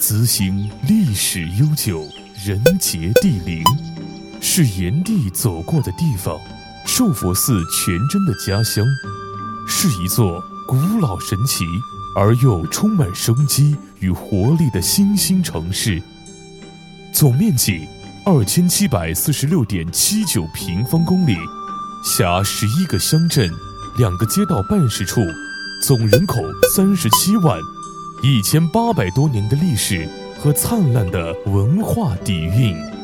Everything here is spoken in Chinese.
资兴历史悠久，人杰地灵，是炎帝走过的地方，寿佛寺全真的家乡，是一座古老神奇而又充满生机与活力的新兴城市。总面积2746.79平方公里，辖11个乡镇、2个街道办事处，总人口37万，1800多年的历史和灿烂的文化底蕴。